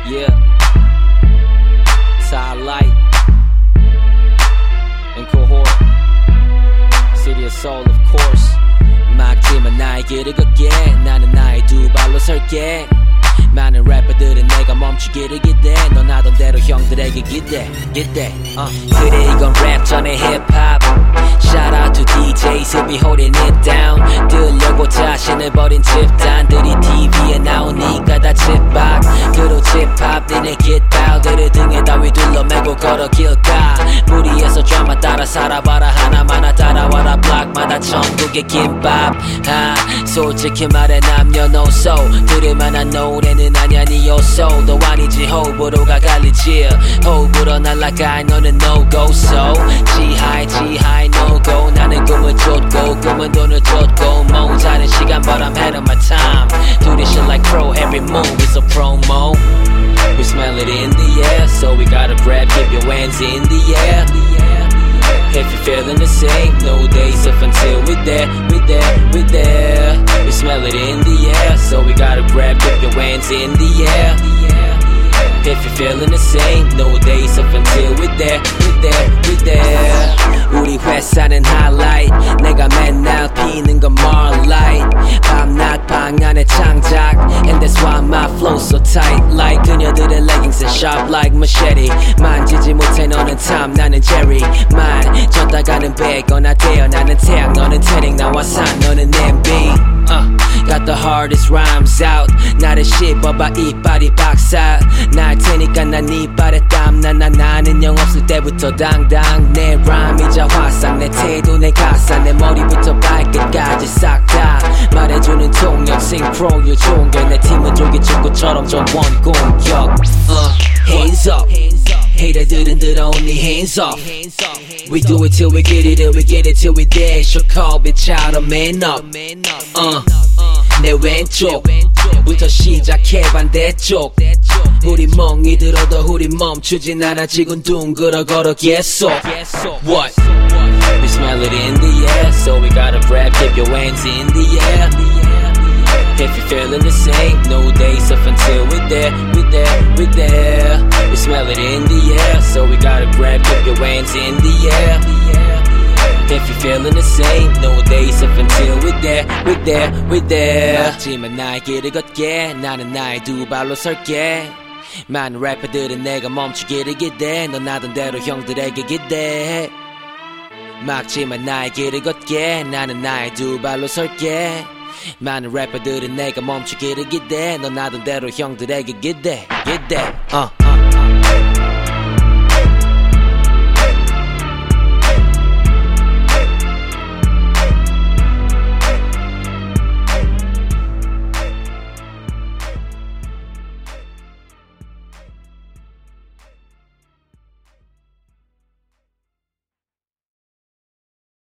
Yeah, Starlight and Cohort, City of Soul, of course. 막지만 나의 길을 걷게, 나는 나의 두 발로 설게. 많은 래퍼들은 내가 멈추기를 기대. 넌 하던 대로 형들에게 기대. 그래 이건 랩 전에 힙합. Shout out to DJs who be holding it down. 들려고 자신을 버린 집단들이 TV에 나오니까 다 칩박. 그로 힙합 니네 깃발들을 등에다 위둘러매고 걸어 길가. 무리해서 드라마 따라 살아봐라. 하나마나 따라와라. 블락마다 천국의 김밥. 솔직히 말해 남녀노소 들을만한 노래는 아냐 네 요소도 아니지. 호불호가 갈리지. 호불호 날라가 너는 no-go. So 지하에 no-go. 나는 꿈을 쫓고 꿈은 돈을 쫓고 모자는 시간 but I'm ahead of my time. Do this shit like pro. Every move is a promo. We smell it in the air, so we gotta grab. Keep your hands in the air. If you're feeling the same, no days off until we're there. We smell it in the air, so we gotta grab. Keep your hands in the air. If you're feeling the same, no days off until we're there. 우리 회사는 highlight. 내가 맨날 피는 건 Marlight. 밤낮 방 안에 창작. And that's why my flow so tight. Like 그녀들의 leggings and sharp like machete. 만지지 못해 너는 Tom 나는 Jerry. 만 졌다가는 베거나 되어 나는 태양 너는 태닝 나와 산 너는 MB. Got the hardest rhymes out. 나를 씹어봐 이빨이 박살 날 테니까 난 이빨에 땀나. 나는 영 없을 때부터 당당. 내 rhyme이자 화상 내 태도 내 가사 내 머리부터 발끝까지 싹 다 말해주는 통역 싱크로 요종결. 내 팀은 조기축구처럼 전원 공격. Hands up Hater들은 들어 only hands up. We do it till we get it and we get it till we dead. So call bitch out of man up. 내 왼쪽부터 시작해 반대쪽. 우리 멍이 들어도 우리 멈추진 않아. 지금 둥그러 걸어 계속. What? We smell it in the air, so we gotta grab. Keep your hands in the air. If you're feeling the same, no days off until we're there. We smell it in the air, so we gotta grab. Keep your hands in the air. If you're feeling the same, no days off until we're there. 하지만 나의 길을 걷게, 나는 나의 두 발로 설게. 많은 래퍼들은 내가 멈추기를 기대. 넌 하던 대로 형들에게 기대. 막지만 나의 길을 걷게, 나는 나의 두 발로 설게. 많은 래퍼들은 내가 멈추기를 기대. 넌 하던 대로 형들에게 기대.